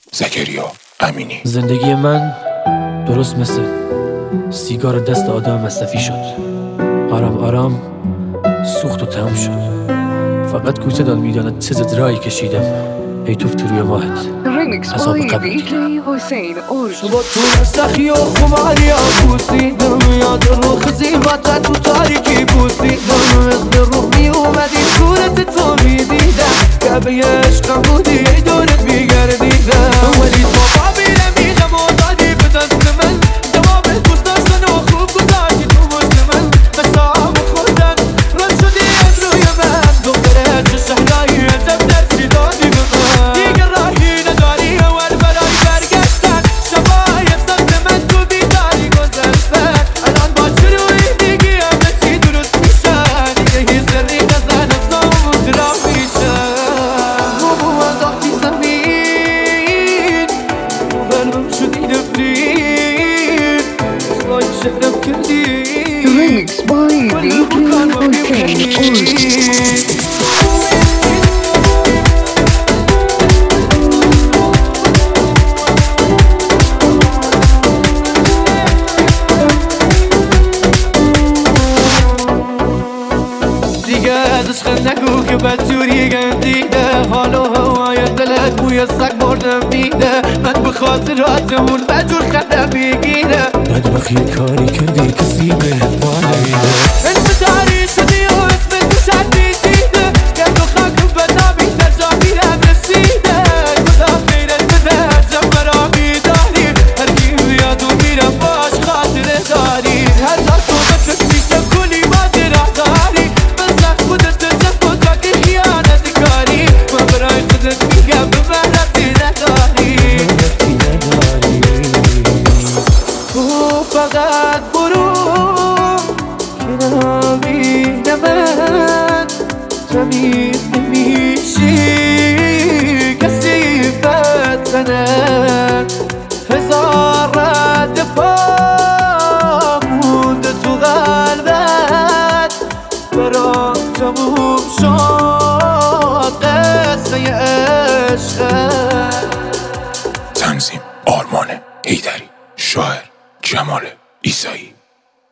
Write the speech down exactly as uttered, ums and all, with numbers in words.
زکریا امینی. زندگی من درست مثل سیگار دست آدم مصرفی شد. آرام آرام سوخت و تمام شد. فقط کوچه داد میداند چه زدرایی کشیدم. ای توف تو روی ماهت عذاب قبر دیدم. با تو سخی و خماری ها بوسیدم، یاد رو خزیمت تو تاریکی بوسیدم. از به روح می اومدی صورت تو می دیدم، کعبه عشقم بودی ای دورت می گردیدم. ولی تو بابیره میگم و دادی به دست من، جواب دوست داشتن و خوب گذاشتی تو مشت من. قصام خوردن رد شدی از روی من، دختره چه شهرایی عجب درسی دادی به من. دیگه راهی نداری اول برای برگشتن، شبای سخت من تو بیداری گذشتن. الان با شروعی دیگه همه چی درست میشن، دیگه هیچ سری نزن از نامون جرا میشن. رومو انداختی زمین، تو قلبم شدی نفرین، اصلای شهرم کردی Remix by دی جی حسین دیگه از عشق نگو که بدجوری گندیده، حال و هوای دلت بوی سگ مردم میده. من به خاطراتمون بجور خندم میگیره. بدبخت یه کاری کردی کسی بهت پا نمیده. انتظاری شدی و اسم تو شد پیچیده، گرد و خاک و بدنامی در جا میرم رسیده. خدا خیرت بده هرچه مرا میداری، هر کی بیاد و میرم باش خاطره داری. هر جا صحبتت میشه کلی ماجرا داری، من سخت خودت زد و تا که خیانت کاری. من برای خودت میگم به من ربطی نداری. تو فقط برو که نبینه من تمیز نمیشی، کسی فتنه هزار رد پا مونده تو قلبت. برام تموم شد قصه عشقت. تنظیم آرمان حیدری، شاعر جمال